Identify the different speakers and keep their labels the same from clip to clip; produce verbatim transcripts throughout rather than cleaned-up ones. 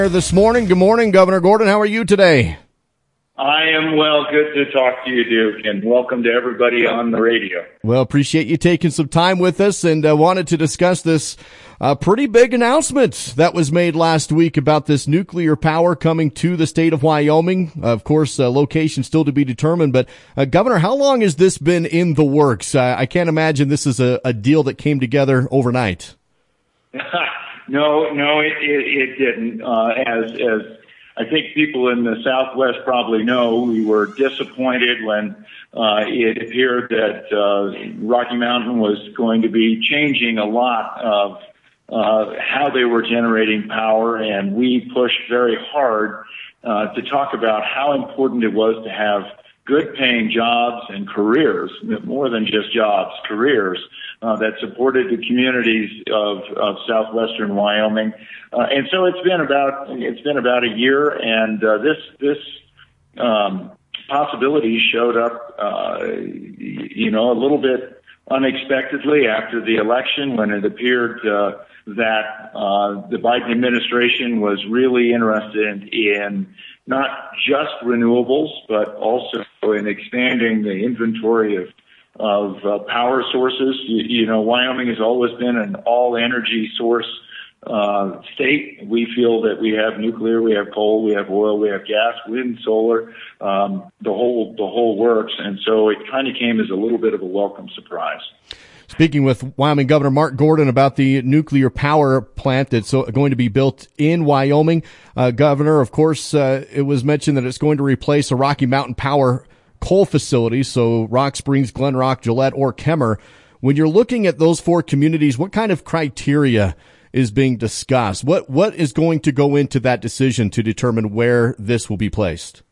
Speaker 1: This morning. Good morning, Governor Gordon. How are you today?
Speaker 2: I am well. Good to talk to you, Duke, and welcome to everybody on the radio.
Speaker 1: Well, appreciate you taking some time with us, and uh, wanted to discuss this uh, pretty big announcement that was made last week about this nuclear power coming to the state of Wyoming. Uh, of course, uh, location still to be determined, but uh, Governor, how long has this been in the works? Uh, I can't imagine this is a, a deal that came together overnight.
Speaker 2: No, no, it, it, it didn't. Uh, as, as I think people in the Southwest probably know, we were disappointed when uh, it appeared that uh, Rocky Mountain was going to be changing a lot of uh, how they were generating power, and we pushed very hard uh, to talk about how important it was to have good-paying jobs and careers, more than just jobs, careers, uh, that supported the communities of, of southwestern Wyoming. Uh, and so it's been about, it's been about a year, and uh, this, this um, possibility showed up, uh, you know, a little bit unexpectedly after the election, when it appeared uh, that uh, the Biden administration was really interested in not just renewables, but also in expanding the inventory of of uh, power sources. You, you know, Wyoming has always been an all-energy source uh, state. We feel that we have nuclear, we have coal, we have oil, we have gas, wind, solar, um, the whole the whole works. And so it kind of came as a little bit of a welcome surprise.
Speaker 1: Speaking with Wyoming Governor Mark Gordon about the nuclear power plant that's going to be built in Wyoming. Uh, Governor, of course, uh, it was mentioned that it's going to replace a Rocky Mountain Power coal facility, so Rock Springs, Glen Rock, Gillette, or Kemmer. When you're looking at those four communities, what kind of criteria is being discussed? What What is going to go into that decision to determine where this will be placed?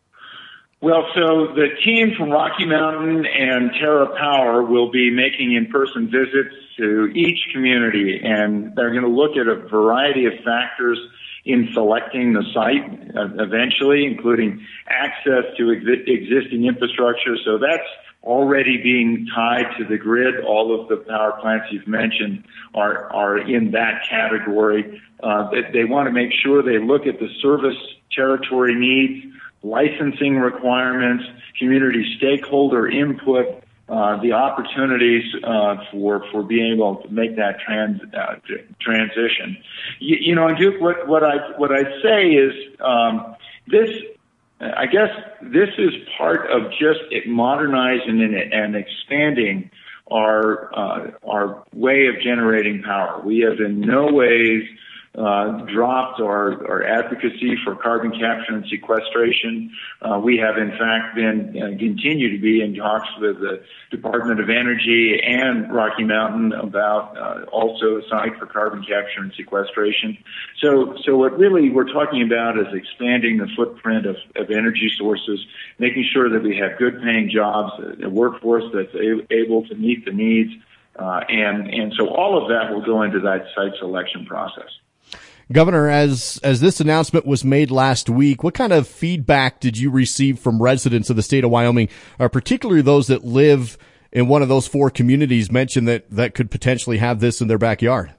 Speaker 2: Well, so the team from Rocky Mountain and TerraPower will be making in-person visits to each community, and they're going to look at a variety of factors in selecting the site uh, eventually, including access to ex- existing infrastructure. So that's already being tied to the grid. All of the power plants you've mentioned are, are in that category. Uh, they, they want to make sure they look at the service territory needs, licensing requirements, community stakeholder input, uh, the opportunities uh, for for being able to make that trans uh, transition. You, you know, and Duke, what what I what I say is um, this. I guess this is part of just modernizing and, and expanding our uh, our way of generating power. We have in no ways Uh, dropped our, our advocacy for carbon capture and sequestration. Uh, we have, in fact, been uh, continue to be in talks with the Department of Energy and Rocky Mountain about uh, also a site for carbon capture and sequestration. So, so what really we're talking about is expanding the footprint of, of energy sources, making sure that we have good-paying jobs, a workforce that's a- able to meet the needs, uh, and and so all of that will go into that site selection process.
Speaker 1: Governor, as as this announcement was made last week, what kind of feedback did you receive from residents of the state of Wyoming, or particularly those that live in one of those four communities mentioned that, that could potentially have this in their backyard?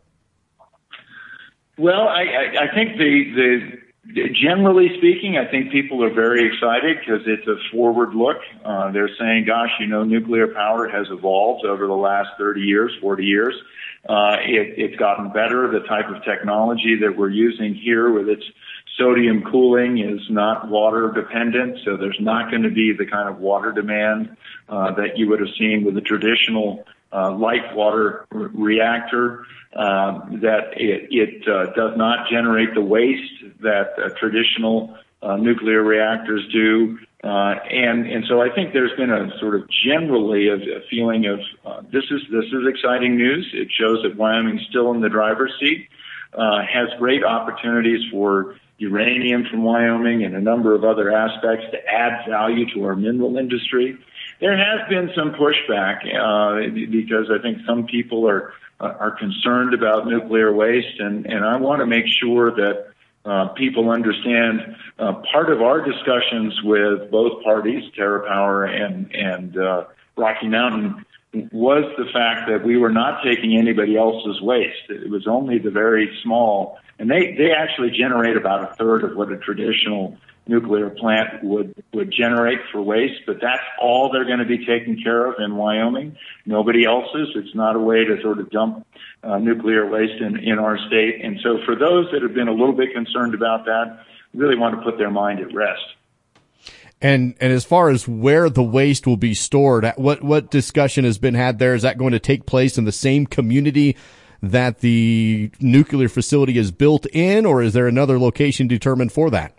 Speaker 2: Well, I, I, I think the, the generally speaking, I think people are very excited because it's a forward look. Uh, they're saying, gosh, you know, nuclear power has evolved over the last thirty years, forty years. Uh, it, it's gotten better. The type of technology that we're using here with its sodium cooling is not water dependent, so there's not going to be the kind of water demand uh, that you would have seen with a traditional uh, light water r- reactor. Uh, that it, it uh, does not generate the waste that uh, traditional uh, nuclear reactors do. Uh, and, and so I think there's been a sort of generally a, a feeling of, uh, this is, this is exciting news. It shows that Wyoming's still in the driver's seat, uh, has great opportunities for uranium from Wyoming and a number of other aspects to add value to our mineral industry. There has been some pushback, uh, because I think some people are, are concerned about nuclear waste, and, and I want to make sure that Uh, people understand uh, part of our discussions with both parties, TerraPower and and uh, Rocky Mountain, was the fact that we were not taking anybody else's waste. It was only the very small, and they, they actually generate about a third of what a traditional nuclear plant would, would generate for waste, but that's all they're going to be taken care of in Wyoming. Nobody else's. It's not a way to sort of dump uh, nuclear waste in, in our state. And so for those that have been a little bit concerned about that, really want to put their mind at rest.
Speaker 1: And and as far as where the waste will be stored, what what discussion has been had there? Is that going to take place in the same community that the nuclear facility is built in, or is there another location determined for that?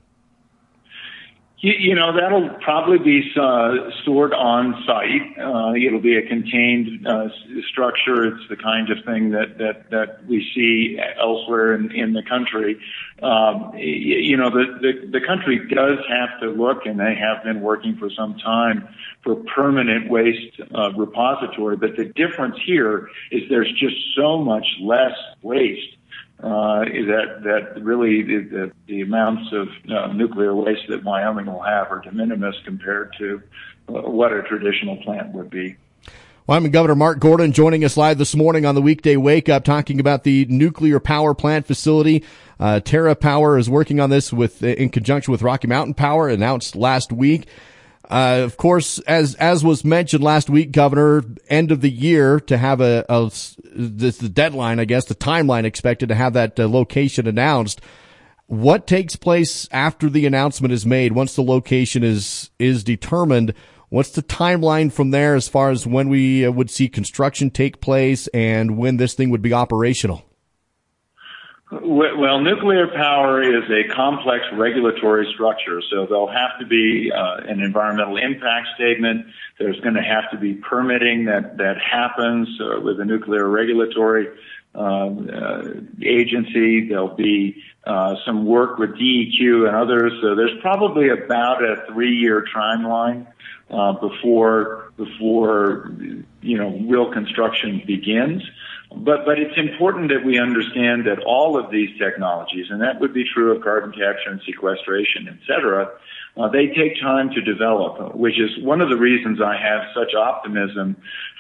Speaker 2: You, you know, that'll probably be uh, stored on site. Uh, it'll be a contained uh, structure. It's the kind of thing that, that, that we see elsewhere in, in the country. Um, you, you know, the, the, the country does have to look, and they have been working for some time, for permanent waste uh, repository. But the difference here is there's just so much less waste. Uh, that, that really the, the, the amounts of uh, nuclear waste that Wyoming will have are de minimis compared to uh, what a traditional plant would be.
Speaker 1: Wyoming Governor Mark Gordon joining us live this morning on the Weekday Wake Up, talking about the nuclear power plant facility. Uh, TerraPower is working on this with, in conjunction with Rocky Mountain Power, announced last week. Uh, of course, as, as was mentioned last week, Governor, end of the year to have a, a this the deadline, I guess, the timeline expected to have that uh, location announced. What takes place after the announcement is made? Once the location is, is determined, what's the timeline from there as far as when we uh, would see construction take place and when this thing would be operational?
Speaker 2: Well, nuclear power is a complex regulatory structure, so there'll have to be uh, an environmental impact statement. There's going to have to be permitting that, that happens uh, with the nuclear regulatory um, uh, agency. There'll be uh, some work with D E Q and others. So there's probably about a three-year timeline uh, before before you know real construction begins. But, but it's important that we understand that all of these technologies, and that would be true of carbon capture and sequestration, et cetera, uh, they take time to develop, which is one of the reasons I have such optimism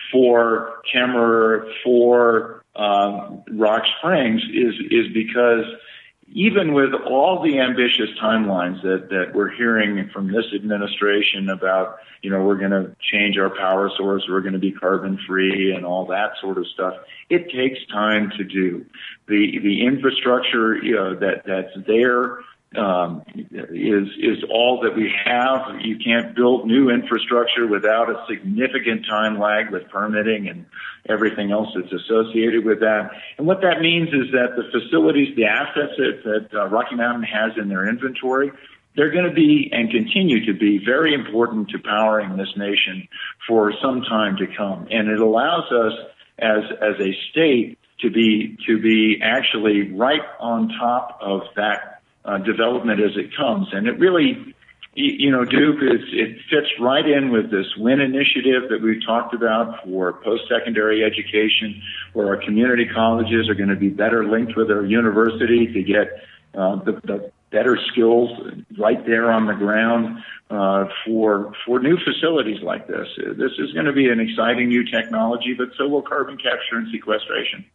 Speaker 2: for Kemmerer, for um, Rock Springs, is, is because even with all the ambitious timelines that, that we're hearing from this administration about, you know, we're going to change our power source, we're going to be carbon free and all that sort of stuff, it takes time to do. The, the infrastructure, you know, that, that's there, um, is, is all that we have. You can't build new infrastructure without a significant time lag with permitting and everything else that's associated with that. And what that means is that the facilities, the assets that, that uh, Rocky Mountain has in their inventory, they're going to be and continue to be very important to powering this nation for some time to come. And it allows us as, as a state to be, to be actually right on top of that uh, development as it comes. And it really, you know, Duke, it's, it fits right in with this WIN initiative that we've talked about for post-secondary education, where our community colleges are going to be better linked with our university to get uh, the, the better skills right there on the ground uh, for for new facilities like this. This is going to be an exciting new technology, but so will carbon capture and sequestration.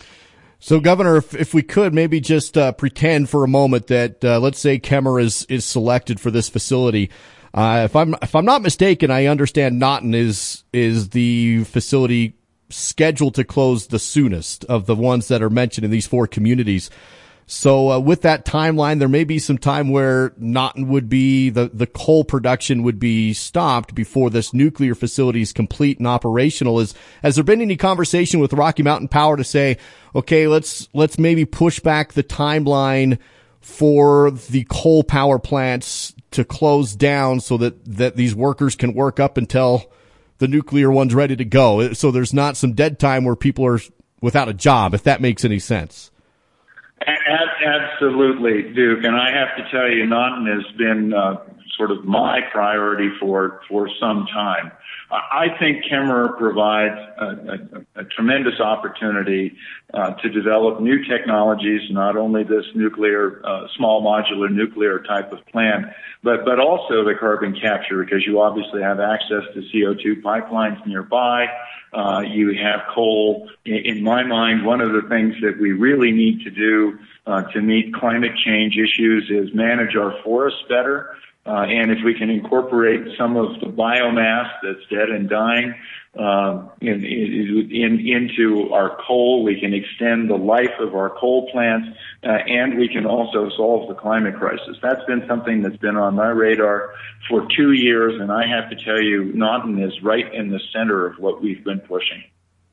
Speaker 1: So, Governor, if, if we could maybe just uh, pretend for a moment that, uh, let's say, Kemmerer is is selected for this facility. Uh, if I'm if I'm not mistaken, I understand Naughton is is the facility scheduled to close the soonest of the ones that are mentioned in these four communities. So, uh, with that timeline, there may be some time where Naughton would be the the coal production would be stopped before this nuclear facility is complete and operational. Is has there been any conversation with Rocky Mountain Power to say, okay, let's let's maybe push back the timeline for the coal power plants to close down so that that these workers can work up until the nuclear one's ready to go? So there's not some dead time where people are without a job, if that makes any sense.
Speaker 2: Absolutely, Duke. And I have to tell you, Naughton has been uh, sort of my priority for, for some time. I think Kemmerer provides a, a, a tremendous opportunity uh, to develop new technologies, not only this nuclear, uh, small modular nuclear type of plant, but, but also the carbon capture, because you obviously have access to C O two pipelines nearby. Uh, you have coal. In, in my mind, one of the things that we really need to do uh, to meet climate change issues is manage our forests better. Uh, and if we can incorporate some of the biomass that's dead and dying uh, in, in, into our coal, we can extend the life of our coal plants, uh, and we can also solve the climate crisis. That's been something that's been on my radar for two years, and I have to tell you, Naughton is right in the center of what we've been pushing.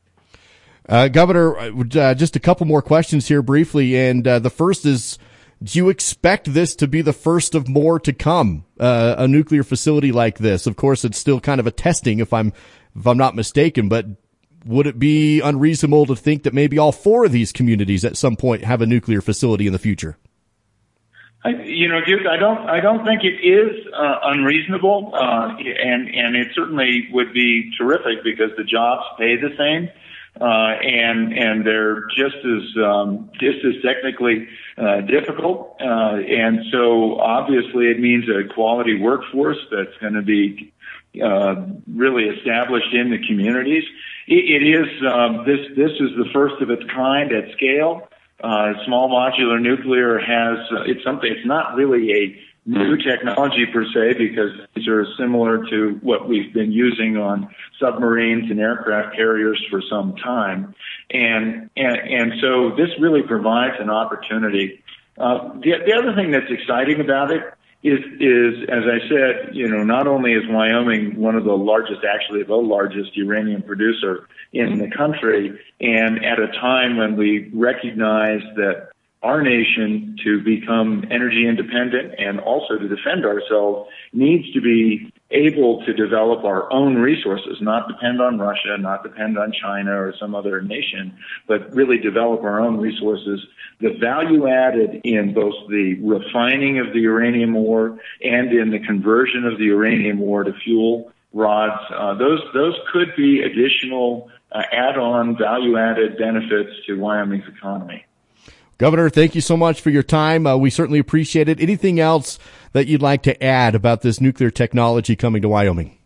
Speaker 1: Uh, Governor, uh, just a couple more questions here briefly, and uh, the first is, do you expect this to be the first of more to come, uh, a nuclear facility like this? Of course, it's still kind of a testing, if I'm if I'm not mistaken, but would it be unreasonable to think that maybe all four of these communities at some point have a nuclear facility in the future?
Speaker 2: I, you know, Duke, I don't, I don't think it is uh, unreasonable, uh, and and it certainly would be terrific because the jobs pay the same. Uh, and, and they're just as, um, just as technically, uh, difficult. Uh, and so obviously it means a quality workforce that's going to be, uh, really established in the communities. It, it is, um, this, this is the first of its kind at scale. Uh, small modular nuclear has, uh, it's something, it's not really a new technology per se, because these are similar to what we've been using on submarines and aircraft carriers for some time. And, and, and so this really provides an opportunity. Uh, the, the other thing that's exciting about it is, is, as I said, you know, not only is Wyoming one of the largest, actually the largest uranium producer in the country, and at a time when we recognize that our nation, to become energy independent and also to defend ourselves, needs to be able to develop our own resources, not depend on Russia, not depend on China or some other nation, but really develop our own resources. The value added in both the refining of the uranium ore and in the conversion of the uranium ore to fuel rods, uh, those those could be additional uh, add-on value-added benefits to Wyoming's economy.
Speaker 1: Governor, thank you so much for your time. Uh, we certainly appreciate it. Anything else that you'd like to add about this nuclear technology coming to Wyoming?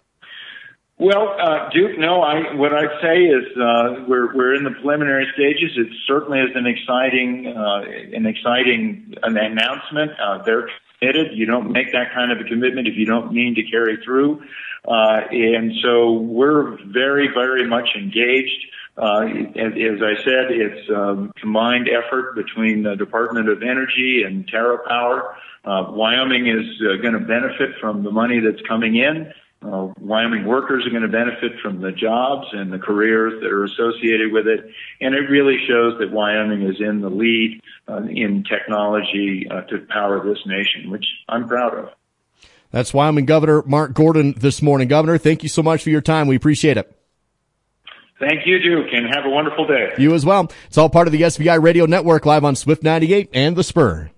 Speaker 2: Well, uh, Duke, no, I, what I'd say is, uh, we're, we're in the preliminary stages. It certainly is an exciting, uh, an exciting an announcement. Uh, they're committed. You don't make that kind of a commitment if you don't mean to carry through. Uh, and so we're very, very much engaged. Uh, as, as I said, it's a combined effort between the Department of Energy and TerraPower. Uh, Wyoming is uh, going to benefit from the money that's coming in. Uh, Wyoming workers are going to benefit from the jobs and the careers that are associated with it. And it really shows that Wyoming is in the lead uh, in technology uh, to power this nation, which I'm proud of.
Speaker 1: That's Wyoming Governor Mark Gordon this morning. Governor, thank you so much for your time. We appreciate it.
Speaker 2: Thank you, Duke, and have a wonderful day.
Speaker 1: You as well. It's all part of the S V I Radio Network, live on Swift ninety-eight and The Spur.